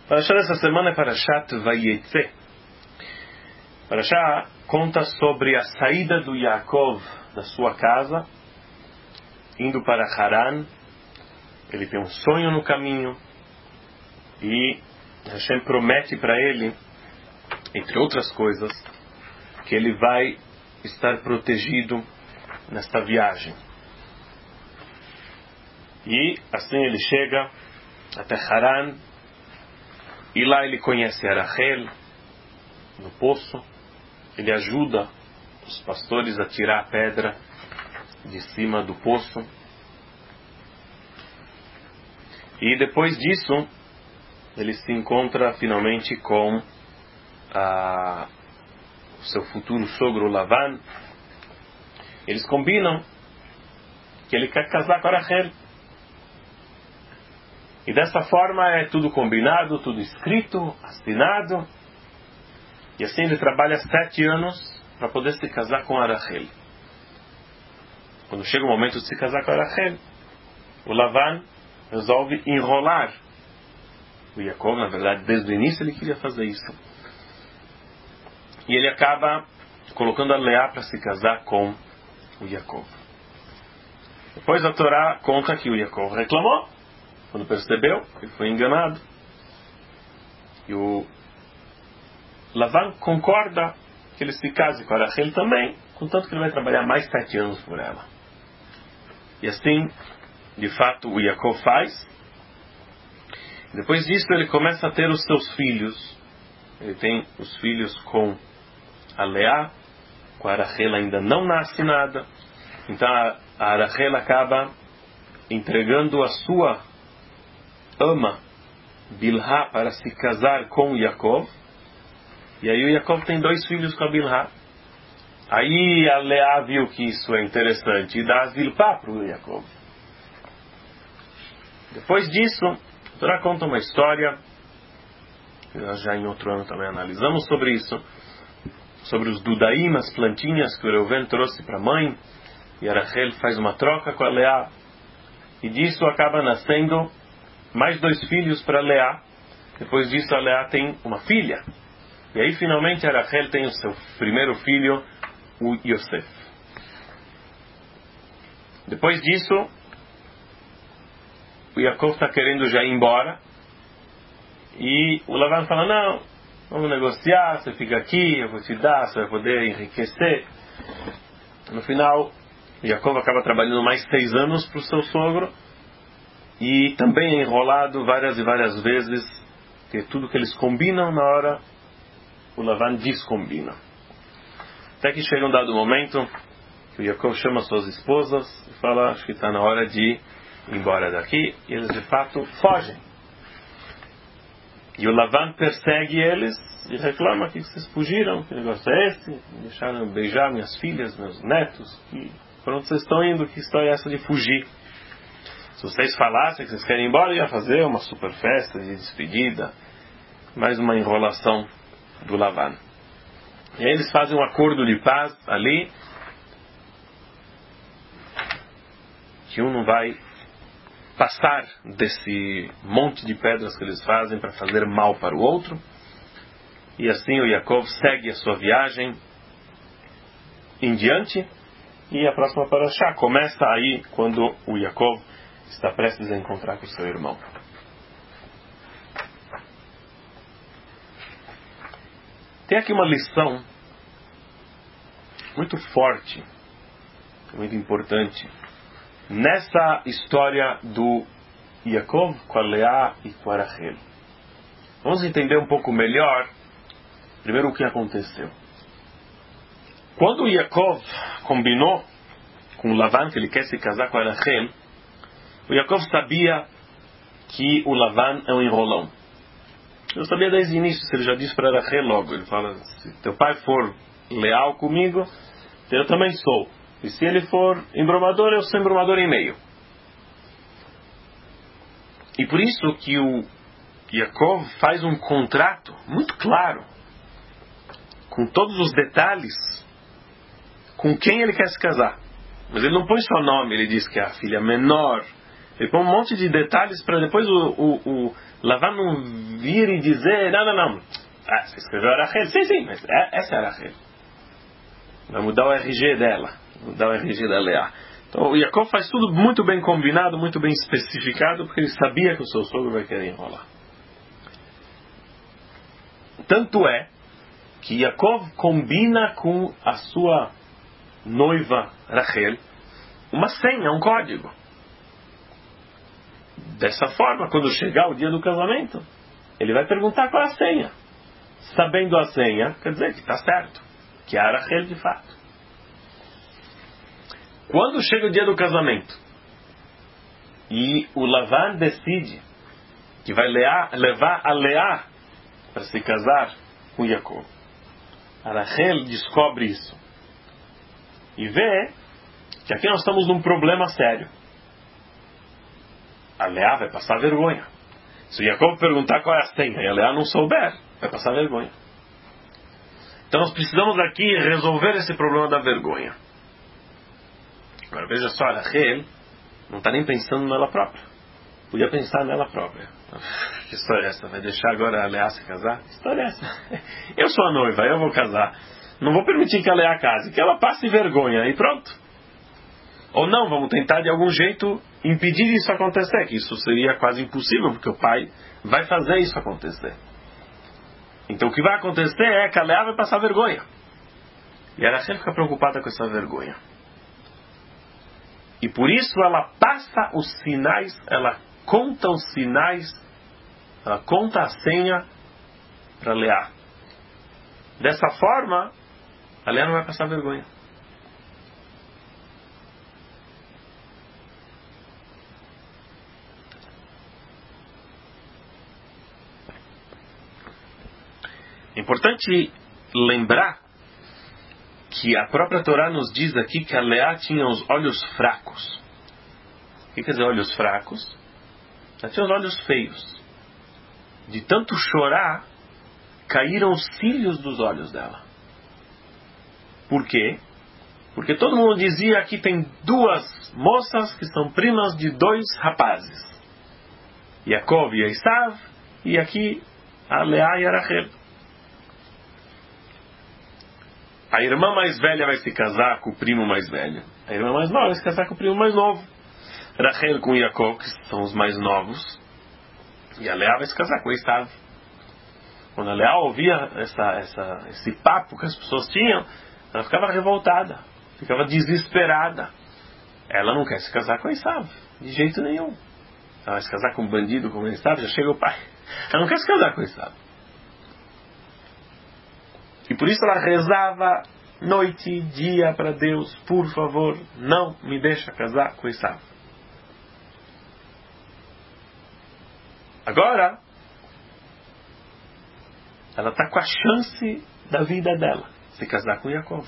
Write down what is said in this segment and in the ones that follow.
Parashá dessa semana é Parashat Vayetze. Parashá conta sobre a saída do Yaakov da sua casa, indo para Haran. Ele tem um sonho no caminho e Hashem promete para ele, entre outras coisas, que ele vai estar protegido nesta viagem. E assim ele chega até Haran, e lá ele conhece a Rachel no poço. Ele ajuda os pastores a tirar a pedra de cima do poço. E depois disso, ele se encontra finalmente com o seu futuro sogro Lavan. Eles combinam que ele quer casar com a Rachel. E dessa forma é tudo combinado, tudo escrito, assinado. E assim ele trabalha 7 anos para poder se casar com a Rachel. Quando chega o momento de se casar com a Rachel, o Lavan resolve enrolar o Yaakov. Na verdade, desde o início ele queria fazer isso. E ele acaba colocando a Leá para se casar com o Yaakov. Depois a Torá conta que o Yaakov reclamou quando percebeu que ele foi enganado. E o Lavan concorda que ele se case com a Rachel também, contanto que ele vai trabalhar mais 7 anos por ela. E assim, de fato, o Yaakov faz. Depois disso, ele começa a ter os seus filhos. Ele tem os filhos com a Leá, com a Rachel ainda não nasce nada. Então a Rachel acaba entregando a sua ama, Bilhá, para se casar com Yaakov. E aí o Yaakov tem 2 filhos com a Bilhá. Aí a Leá viu que isso é interessante e dá a Zilpá para o Yaakov. Depois disso, a Torá conta uma história, que nós já em outro ano também analisamos sobre isso, sobre os Dudaim, as plantinhas que o Reuven trouxe para a mãe, e a Rachel faz uma troca com a Leá, e disso acaba nascendo mais 2 filhos para Leá. Depois disso a Leá tem uma filha. E aí finalmente a Rachel tem o seu primeiro filho, o Yosef. Depois disso, o Yaakov está querendo já ir embora. E o Lavan fala, não, vamos negociar, você fica aqui, eu vou te dar, você vai poder enriquecer. No final, o Yaakov acaba trabalhando mais 6 anos para o seu sogro. E também é enrolado várias e várias vezes, porque tudo que eles combinam na hora, o Lavan descombina. Até que chega um dado momento que o Yaakov chama suas esposas e fala, acho que está na hora de ir embora daqui. E eles de fato fogem. E o Lavan persegue eles e reclama que vocês fugiram, que negócio é esse? Me deixaram beijar minhas filhas, meus netos. E para onde vocês estão indo? Que história é essa de fugir? Se vocês falassem que vocês querem ir embora, ia fazer uma super festa de despedida. Mais uma enrolação do Lavan. E aí eles fazem um acordo de paz ali, que um não vai passar desse monte de pedras que eles fazem para fazer mal para o outro. E assim o Yaakov segue a sua viagem em diante. E a próxima parashá começa aí quando o Yaakov está prestes a encontrar com seu irmão. Tem aqui uma lição muito forte, muito importante, nessa história do Yaakov com a Leá e com a Rachel. Vamos entender um pouco melhor, primeiro, o que aconteceu. Quando o Yaakov combinou com o Lavan que ele quer se casar com a Rachel, o Yaakov sabia que o Lavan é um enrolão. Eu sabia desde o início, ele já disse para Rachel logo. Ele fala, se teu pai for leal comigo, eu também sou. E se ele for embromador, eu sou embromador em meio. E por isso que o Yaakov faz um contrato muito claro, com todos os detalhes, com quem ele quer se casar. Mas ele não põe só nome, ele diz que é a filha menor. Ele põe um monte de detalhes para depois Lavan não vir e dizer, não. Você escreveu Arachel? Sim, mas essa é Arachel. Vai mudar o RG dela. Mudar o RG da Leá. Então o Yaakov faz tudo muito bem combinado, muito bem especificado, porque ele sabia que o seu sogro vai querer enrolar. Tanto é que Yaakov combina com a sua noiva Rachel uma senha, um código. Dessa forma, quando chegar o dia do casamento, ele vai perguntar qual é a senha. Sabendo a senha, quer dizer que está certo, que é a Rachel de fato. Quando chega o dia do casamento e o Lavan decide que vai levar a Leá para se casar com Yaakov, a Rachel descobre isso e vê que aqui nós estamos num problema sério. A Leá vai passar vergonha. Se o Yaakov perguntar qual é a senha e a Leá não souber, vai passar vergonha. Então nós precisamos aqui resolver esse problema da vergonha. Agora veja só, a Rachel não está nem pensando nela própria. Podia pensar nela própria. Que história é essa? Vai deixar agora a Leá se casar? Que história é essa? Eu sou a noiva, eu vou casar. Não vou permitir que a Leá case, que ela passe vergonha e pronto. Ou não, vamos tentar de algum jeito impedir isso acontecer, que isso seria quase impossível, porque o pai vai fazer isso acontecer. Então o que vai acontecer é que a Leá vai passar vergonha. E a Rachel fica preocupada com essa vergonha. E por isso ela passa os sinais, ela conta os sinais, ela conta a senha para Leá. Dessa forma, a Leá não vai passar vergonha. É importante lembrar que a própria Torá nos diz aqui que a Leá tinha os olhos fracos. O que quer dizer olhos fracos? Ela tinha os olhos feios. De tanto chorar, caíram os cílios dos olhos dela. Por quê? Porque todo mundo dizia que tem duas moças que são primas de dois rapazes. Yaakov e Esav, e aqui a Leá e a Rachel. A irmã mais velha vai se casar com o primo mais velho. A irmã mais nova vai se casar com o primo mais novo. Rachel com Yaakov, que são os mais novos. E a Leá vai se casar com Esav. Quando a Leá ouvia esse papo que as pessoas tinham, ela ficava revoltada. Ficava desesperada. Ela não quer se casar com Esav. De jeito nenhum. Ela vai se casar com um bandido como Esav, já chega o pai. Ela não quer se casar com Esav. E por isso ela rezava noite e dia para Deus, por favor, não me deixa casar com Esav. Agora, ela está com a chance da vida dela, se casar com Yaakov.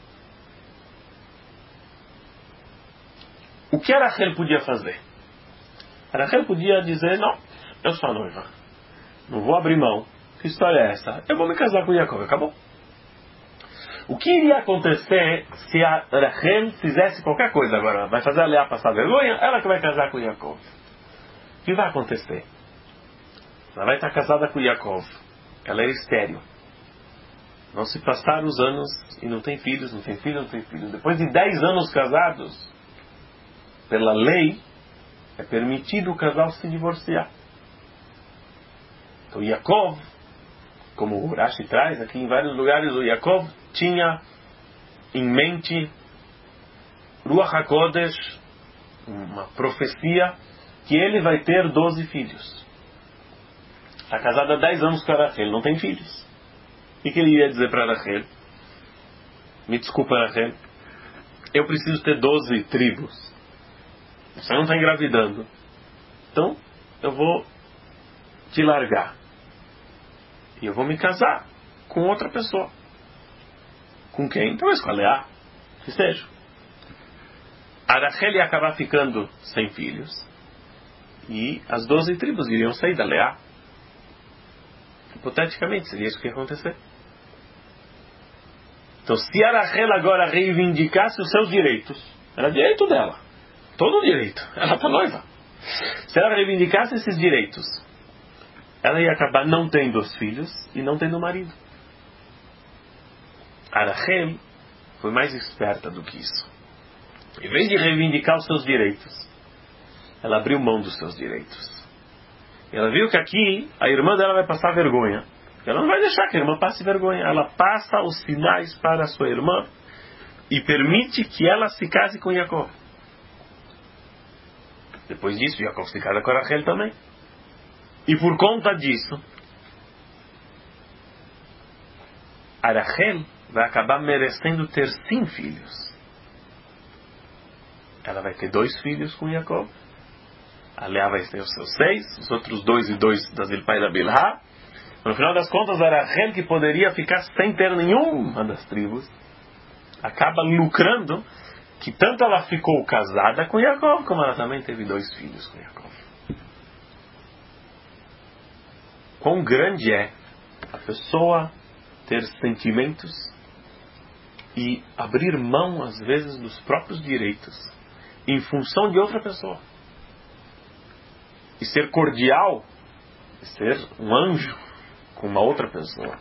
O que a Rachel podia fazer? A Rachel podia dizer, não, eu sou a noiva, não vou abrir mão. Que história é essa? Eu vou me casar com Yaakov, acabou. O que iria acontecer se a Rachel fizesse qualquer coisa agora? Vai fazer a Leá passar vergonha? Ela que vai casar com Yaakov. O que vai acontecer? Ela vai estar casada com Yaakov. Ela é estéril. Não se passaram os anos e não tem filhos, não tem filho, não tem filho. Depois de 10 anos casados, pela lei, é permitido o casal se divorciar. Então Yaakov, como o Rashi traz aqui em vários lugares, o Yaakov tinha em mente Ruach HaKodesh, uma profecia, que ele vai ter 12 filhos. Está casado há 10 anos com a Rachel, não tem filhos. O que ele iria dizer para a Rachel? Me desculpa, Rachel, eu preciso ter 12 tribos. Você não está engravidando. Então, eu vou te largar. E eu vou me casar com outra pessoa. Com quem? Talvez com a Leá. Que seja. A Rachel ia acabar ficando sem filhos. E as 12 tribos iriam sair da Leá. Hipoteticamente, seria isso que ia acontecer. Então, se a Rachel agora reivindicasse os seus direitos, era direito dela. Todo o direito. Ela está noiva. Se ela reivindicasse esses direitos ela ia acabar não tendo os filhos e não tendo o marido. A Rachel foi mais esperta do que isso. Em vez de reivindicar os seus direitos, ela abriu mão dos seus direitos. Ela viu que aqui a irmã dela vai passar vergonha. Ela não vai deixar que a irmã passe vergonha. Ela passa os sinais para a sua irmã e permite que ela se case com Jacob. Depois disso, Jacob se casa com a Rachel também. E por conta disso, a Rachel vai acabar merecendo ter 5 filhos. Ela vai ter 2 filhos com Jacob. A Leá vai ter os seus 6, os outros 2 e 2 da Zilpá e da Bilhá. No final das contas, a Rachel, que poderia ficar sem ter nenhuma das tribos, acaba lucrando que tanto ela ficou casada com Jacob, como ela também teve 2 filhos com Jacob. Quão grande é a pessoa ter sentimentos e abrir mão, às vezes, dos próprios direitos em função de outra pessoa. E ser cordial, e ser um anjo com uma outra pessoa.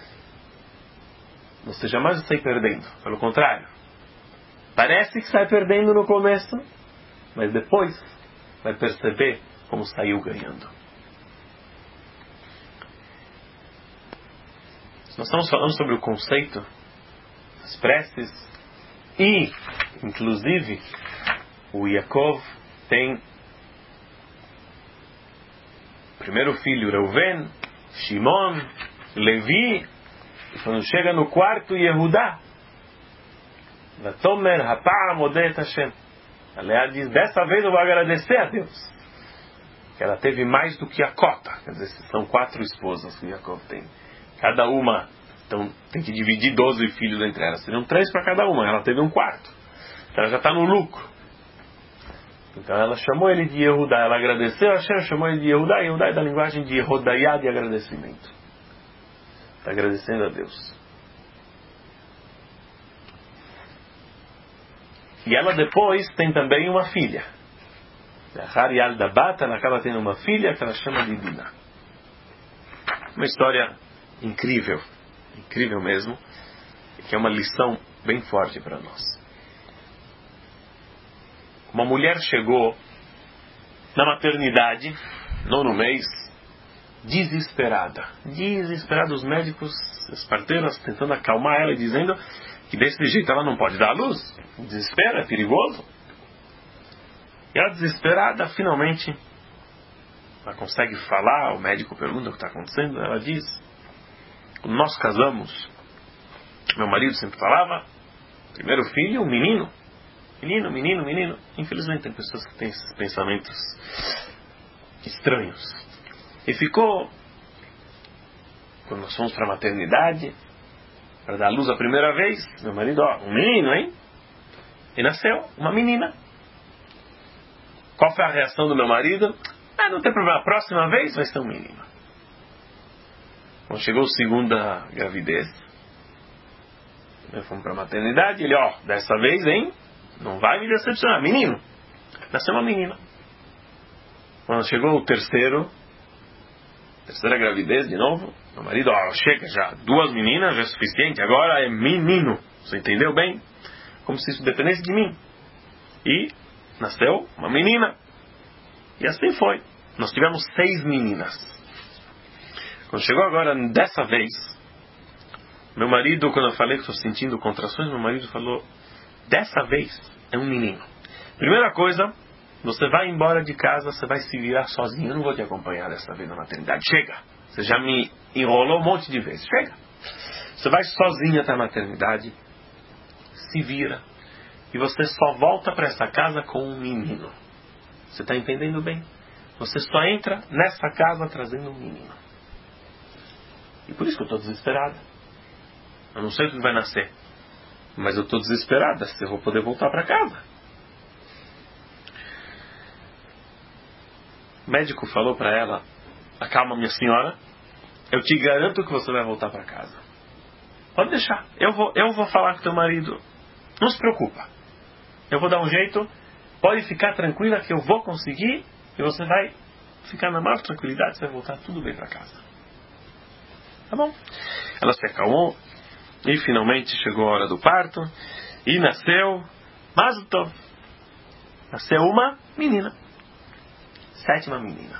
Você jamais sai perdendo. Pelo contrário. Parece que sai perdendo no começo, mas depois vai perceber como saiu ganhando. Nós estamos falando sobre o conceito das preces e, inclusive, o Yaakov tem o primeiro filho, Reuven, Shimon, Levi, e quando chega no quarto, Yehudá, Vatomer hapa'am odet Hashem. A Leá diz, dessa vez eu vou agradecer a Deus, que ela teve mais do que a cota. Quer dizer, são 4 esposas que Yaakov tem. Cada uma, então tem que dividir 12 filhos entre elas. Seriam 3 para cada uma, ela teve um quarto. Então ela já está no lucro. Então ela chamou ele de Yehudá, ela agradeceu a Hashem, chamou ele de Yehudá. Yehudá é da linguagem de Yehodaiá, de agradecimento. Está agradecendo a Deus. E ela depois tem também uma filha. Harial da Bata, ela acaba tendo uma filha que ela chama de Dina. Uma história incrível, incrível mesmo, que é uma lição bem forte para nós. Uma mulher chegou na maternidade, nono mês, desesperada. Desesperada, os médicos, as parteiras tentando acalmar ela e dizendo que desse jeito ela não pode dar à luz. Desespero, é perigoso. E ela desesperada, finalmente, ela consegue falar, o médico pergunta o que está acontecendo, ela diz, quando nós casamos, meu marido sempre falava, primeiro filho, um menino. Menino, menino, menino. Infelizmente tem pessoas que têm esses pensamentos estranhos. E ficou, quando nós fomos para a maternidade, para dar à luz a primeira vez, meu marido, um menino, hein? E nasceu uma menina. Qual foi a reação do meu marido? Não tem problema, a próxima vez vai ser um menino. Quando chegou a segunda gravidez, fomos para a maternidade, ele, dessa vez, hein? Não vai me decepcionar, menino. Nasceu uma menina. Quando chegou o terceira gravidez de novo, meu marido, chega já, 2 meninas já é suficiente, agora é menino. Você entendeu bem? Como se isso dependesse de mim. E nasceu uma menina. E assim foi. Nós tivemos 6 meninas. Quando chegou agora, dessa vez, meu marido, quando eu falei que estou sentindo contrações, meu marido falou, dessa vez é um menino. Primeira coisa, você vai embora de casa, você vai se virar sozinho. Eu não vou te acompanhar dessa vez na maternidade. Chega. Você já me enrolou um monte de vezes. Chega. Você vai sozinha até a maternidade, se vira, e você só volta para essa casa com um menino. Você está entendendo bem? Você só entra nessa casa trazendo um menino. E por isso que eu estou desesperada. Eu não sei o que vai nascer, mas eu estou desesperada se eu vou poder voltar para casa. O médico falou para ela, acalma minha senhora, eu te garanto que você vai voltar para casa. Pode deixar, eu vou falar com teu marido, não se preocupa, eu vou dar um jeito, pode ficar tranquila que eu vou conseguir e você vai ficar na maior tranquilidade, você vai voltar tudo bem para casa. Tá bom? Ela se acalmou e finalmente chegou a hora do parto e nasceu Mazel Tov. Nasceu uma menina. 7ª menina.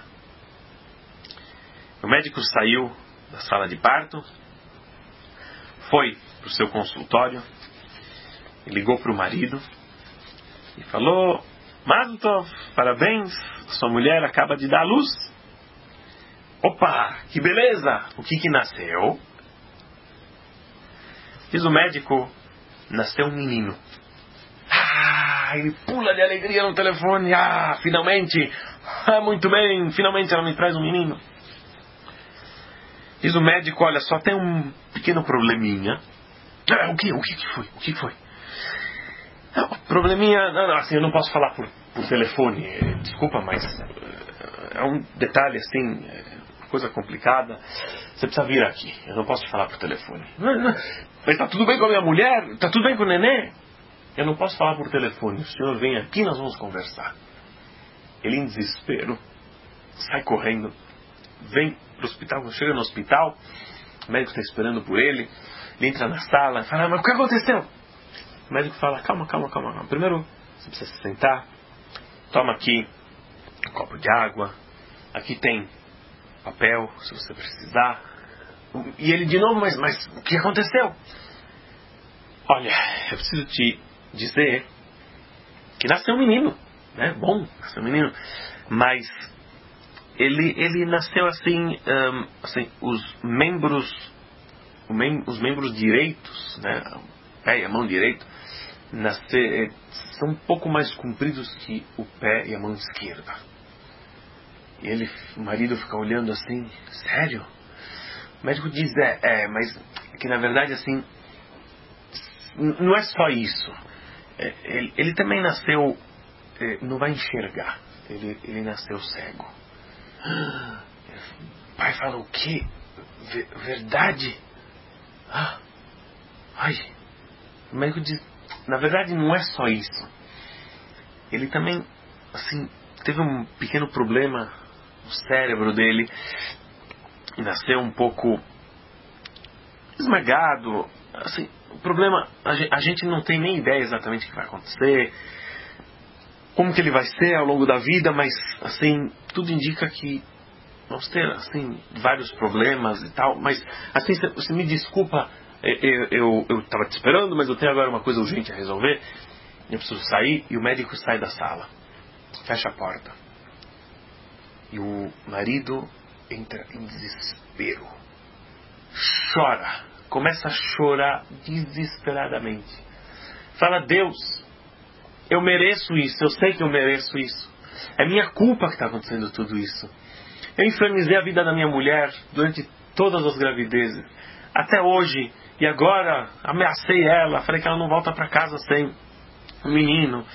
O médico saiu da sala de parto, foi para o seu consultório, ligou para o marido e falou: Mazel Tov, parabéns, sua mulher acaba de dar à luz. Opa, que beleza! O que nasceu? Diz o médico: nasceu um menino. Ele pula de alegria no telefone. Finalmente! Muito bem, finalmente ela me traz um menino. Diz o médico: olha, só tem um pequeno probleminha. O que foi? Probleminha... Não, assim, eu não posso falar por telefone. Desculpa, mas é um detalhe, assim, coisa complicada. Você precisa vir aqui. Eu não posso te falar por telefone. Mas tá tudo bem com a minha mulher? Tá tudo bem com o nenê? Eu não posso falar por telefone. O senhor vem aqui, nós vamos conversar. Ele, em desespero, sai correndo, vem pro hospital. Quando chega no hospital, o médico está esperando por ele. Ele entra na sala e fala: mas o que aconteceu? O médico fala: calma. Primeiro, você precisa se sentar. Toma aqui um copo de água. Aqui tem papel, se você precisar. E ele de novo: mas o que aconteceu? Olha, eu preciso te dizer que nasceu um menino, né? Bom, nasceu um menino, mas ele nasceu assim, os membros direitos, né? O pé e a mão direito são um pouco mais compridos que o pé e a mão esquerda. E o marido fica olhando assim: sério? O médico diz: mas que na verdade assim, não é só isso. Ele também nasceu, não vai enxergar. Ele nasceu cego. O pai fala: o quê? Verdade? O médico diz: na verdade não é só isso. Ele também, assim, teve um pequeno problema no cérebro dele e nasceu um pouco esmagado. Assim, o problema, a gente não tem nem ideia exatamente o que vai acontecer, como que ele vai ser ao longo da vida, mas assim, tudo indica que vamos ter assim vários problemas e tal. Mas assim, você me desculpa, eu estava te esperando, mas eu tenho agora uma coisa urgente a resolver, eu preciso sair. E o médico sai da sala, fecha a porta, e o marido entra em desespero, chora, começa a chorar desesperadamente, fala: Deus, eu mereço isso, eu sei que eu mereço isso, é minha culpa que está acontecendo tudo isso. Eu infernizei a vida da minha mulher durante todas as gravidezes, até hoje, e agora ameacei ela, falei que ela não volta para casa sem o menino.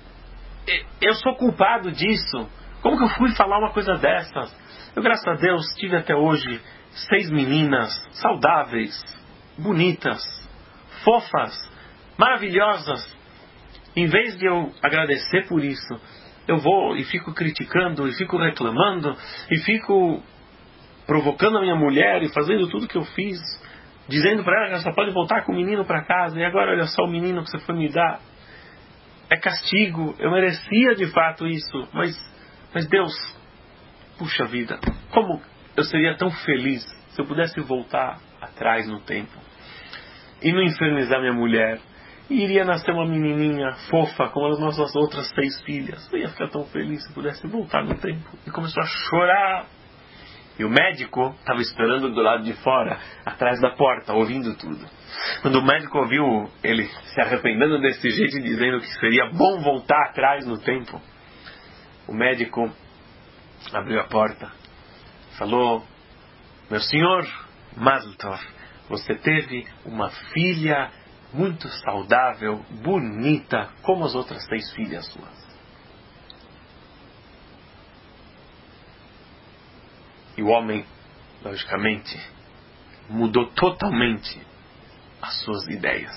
Eu sou culpado disso. Como que eu fui falar uma coisa dessas? Eu, graças a Deus, tive até hoje 6 meninas saudáveis, bonitas, fofas, maravilhosas. Em vez de eu agradecer por isso, eu vou e fico criticando, e fico reclamando, e fico provocando a minha mulher e fazendo tudo que eu fiz, dizendo para ela que ela só pode voltar com o menino para casa, e agora olha só o menino que você foi me dar. É castigo, eu merecia de fato isso, mas Deus, puxa vida, como eu seria tão feliz se eu pudesse voltar atrás no tempo e não infernizar minha mulher, e iria nascer uma menininha fofa como as nossas outras 6 filhas. Eu ia ficar tão feliz se pudesse voltar no tempo. E começou a chorar. E o médico estava esperando do lado de fora, atrás da porta, ouvindo tudo. Quando o médico ouviu ele se arrependendo desse jeito e dizendo que seria bom voltar atrás no tempo, o médico abriu a porta, falou: meu senhor Mazel Tov, você teve uma filha muito saudável, bonita, como as outras 6 filhas suas. E o homem, logicamente, mudou totalmente as suas ideias.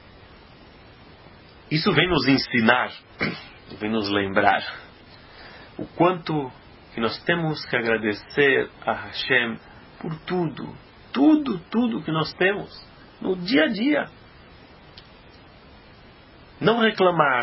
Isso vem nos ensinar, vem nos lembrar o quanto que nós temos que agradecer a Hashem por tudo que nós temos no dia a dia. Não reclamar,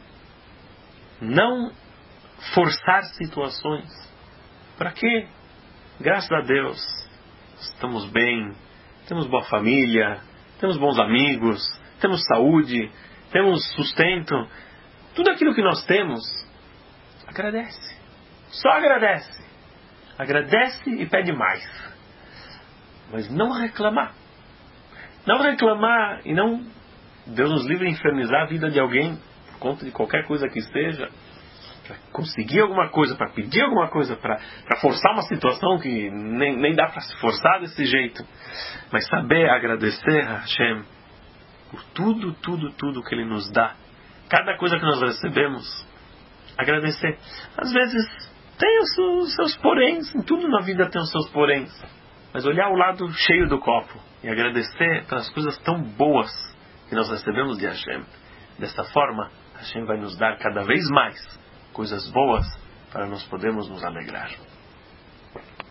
não forçar situações. Para quê? Graças a Deus, estamos bem, temos boa família, temos bons amigos, temos saúde, temos sustento. Tudo aquilo que nós temos, agradece. Só agradece. Agradece e pede mais. Mas não reclamar. Não reclamar e não... Deus nos livre de infernizar a vida de alguém por conta de qualquer coisa que esteja. Para conseguir alguma coisa, para pedir alguma coisa, para forçar uma situação que nem dá para se forçar desse jeito. Mas saber agradecer a Hashem por tudo que Ele nos dá. Cada coisa que nós recebemos, agradecer. Às vezes tem os seus poréns, em tudo na vida tem os seus poréns. Mas olhar o lado cheio do copo e agradecer pelas coisas tão boas que nós recebemos de Hashem. Dessa forma, Hashem vai nos dar cada vez mais coisas boas para nós podermos nos alegrar.